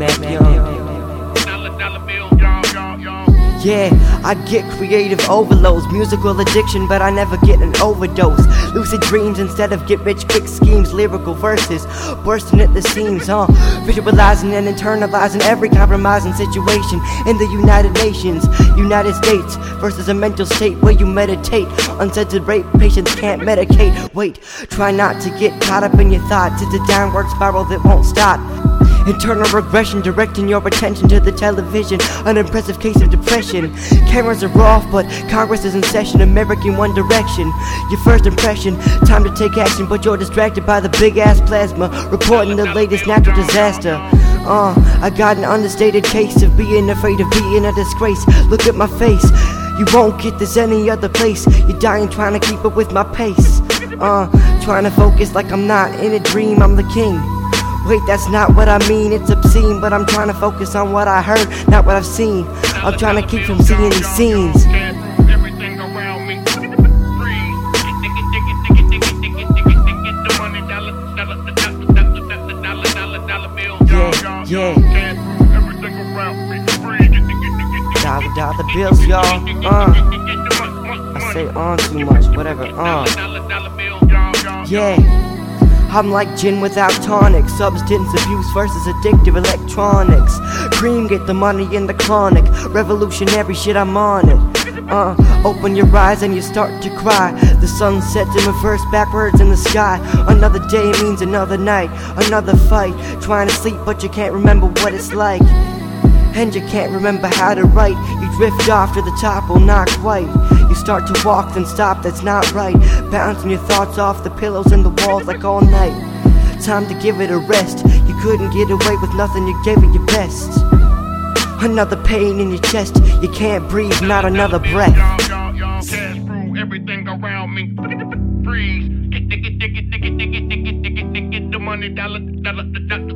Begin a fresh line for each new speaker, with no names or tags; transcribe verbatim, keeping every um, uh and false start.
Mac Young.
Dollar, dollar bill, y'all, y'all, y'all.
Yeah, I get creative overloads, musical addiction, but I never get an overdose. Lucid dreams instead of get rich quick schemes, lyrical verses bursting at the seams, huh? Visualizing and internalizing every compromising situation in the United Nations, United States versus a mental state where you meditate. Uncensored rape, patients can't medicate. Wait, try not to get caught up in your thoughts. It's a downward spiral that won't stop. Internal regression, directing your attention to the television. An impressive case of depression. Cameras are off, but Congress is in session. American One Direction. Your first impression, time to take action, but you're distracted by the big ass plasma reporting the latest natural disaster. Uh, I got an understated case of being afraid of being a disgrace. Look at my face. You won't get this any other place. You're dying trying to keep up with my pace. Uh, trying to focus like I'm not in a dream. I'm the king. Wait, that's not what I mean, it's obscene. But I'm trying to focus on what I heard, not what I've seen. I'm trying to keep from seeing these scenes.
Everything around me freeze. The money, dollar, dollar, dollar, dollar, dollar, dollar bill.
Yeah, yeah.
Everything around me freeze.
Dollar, dollar bills, y'all. Uh, I say on too much, whatever. Uh, yeah. I'm like gin without tonic. Substance abuse versus addictive electronics. Cream, get the money in the chronic. Revolutionary shit, I'm on it. Uh, open your eyes and you start to cry. The sun sets in reverse backwards in the sky. Another day means another night. Another fight. Trying to sleep but you can't remember what it's like. And you can't remember how to write. You drift off to the top, well not quite. You start to walk, then stop, that's not right. Bouncing your thoughts off the pillows and the walls like all night. Time to give it a rest. You couldn't get away with nothing, you gave it your best. Another pain in your chest, you can't breathe, not another breath.
Everything around me freeze. Get, get, get, get, get, get, get, get, get, get, the money, dollar, dollar, dollar.